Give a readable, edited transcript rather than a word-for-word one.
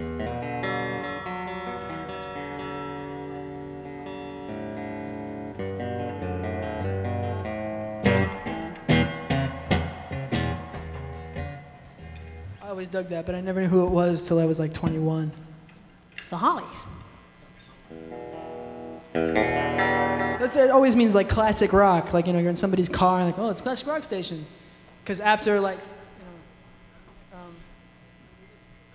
I always dug that, but I never knew who it was till I was like 21. It's the Hollies. It always means like classic rock, like, you know, you're in somebody's car and like, oh, it's classic rock station. Because after like